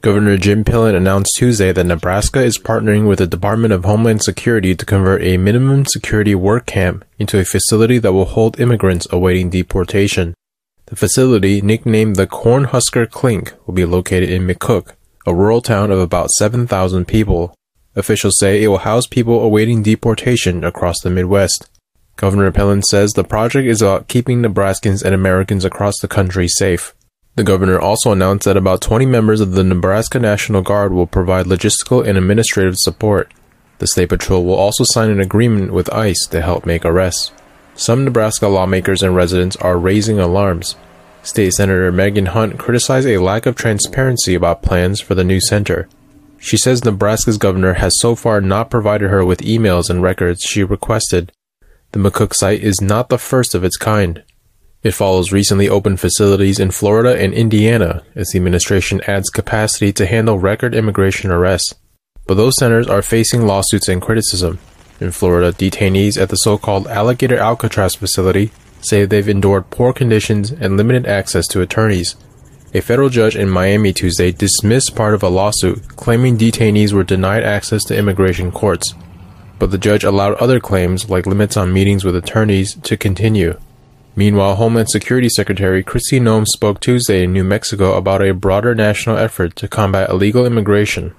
Governor Jim Pillen announced Tuesday that Nebraska is partnering with the Department of Homeland Security to convert a minimum security work camp into a facility that will hold immigrants awaiting deportation. The facility, nicknamed the Cornhusker Clink, will be located in McCook, a rural town of about 7,000 people. Officials say it will house people awaiting deportation across the Midwest. Governor Pillen says the project is about keeping Nebraskans and Americans across the country safe. The governor also announced that about 20 members of the Nebraska National Guard will provide logistical and administrative support. The State Patrol will also sign an agreement with ICE to help make arrests. Some Nebraska lawmakers and residents are raising alarms. State Senator Megan Hunt criticized a lack of transparency about plans for the new center. She says Nebraska's governor has so far not provided her with emails and records she requested. The McCook site is not the first of its kind. It follows recently opened facilities in Florida and Indiana as the administration adds capacity to handle record immigration arrests. But those centers are facing lawsuits and criticism. In Florida, detainees at the so-called Alligator Alcatraz facility say they've endured poor conditions and limited access to attorneys. A federal judge in Miami Tuesday dismissed part of a lawsuit claiming detainees were denied access to immigration courts. But the judge allowed other claims, like limits on meetings with attorneys, to continue. Meanwhile, Homeland Security Secretary Kristi Noem spoke Tuesday in New Mexico about a broader national effort to combat illegal immigration